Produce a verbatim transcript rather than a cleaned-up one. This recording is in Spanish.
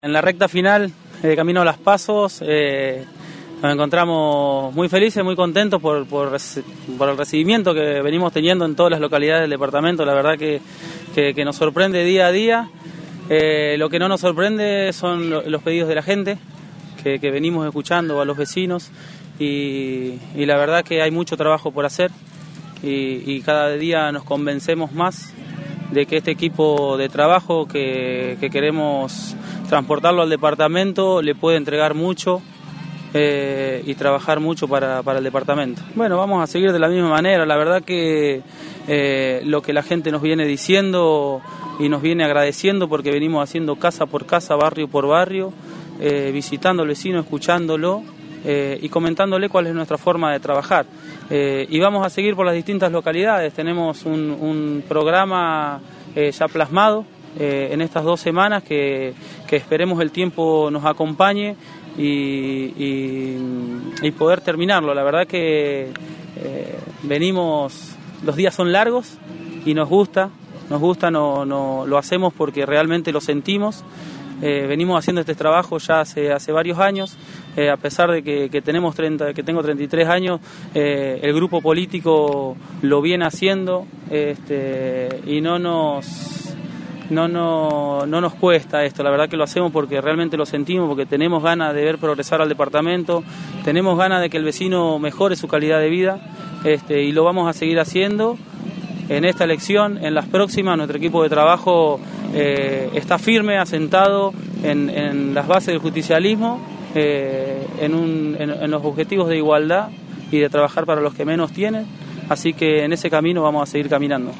En la recta final, de camino a las Pasos, eh, nos encontramos muy felices, muy contentos por, por, por el recibimiento que venimos teniendo en todas las localidades del departamento. La verdad que, que, que nos sorprende día a día. Eh, lo que no nos sorprende son los pedidos de la gente, que, que venimos escuchando a los vecinos, y, y la verdad que hay mucho trabajo por hacer, y, y cada día nos convencemos más de que este equipo de trabajo que, que queremos transportarlo al departamento le puede entregar mucho eh, y trabajar mucho para, para el departamento. Bueno, vamos a seguir de la misma manera. La verdad que eh, lo que la gente nos viene diciendo y nos viene agradeciendo, porque venimos haciendo casa por casa, barrio por barrio, eh, visitando al vecino, escuchándolo eh, y comentándole cuál es nuestra forma de trabajar. Eh, y vamos a seguir por las distintas localidades. Tenemos un, un programa eh, ya plasmado eh, en estas dos semanas que, que esperemos el tiempo nos acompañe y, y, y poder terminarlo. La verdad que eh, venimos, los días son largos y nos gusta, nos gusta, no, no, lo hacemos porque realmente lo sentimos. Eh, venimos haciendo este trabajo ya hace, hace varios años, eh, a pesar de que, que, tenemos treinta, que tengo treinta y tres años, eh, el grupo político lo viene haciendo este, y no nos, no, no, no nos cuesta esto. La verdad que lo hacemos porque realmente lo sentimos, porque tenemos ganas de ver progresar al departamento, tenemos ganas de que el vecino mejore su calidad de vida este, y lo vamos a seguir haciendo. En esta elección, en las próximas, nuestro equipo de trabajo eh, está firme, asentado en, en las bases del justicialismo, eh, en, un, en, en los objetivos de igualdad y de trabajar para los que menos tienen. Así que en ese camino vamos a seguir caminando.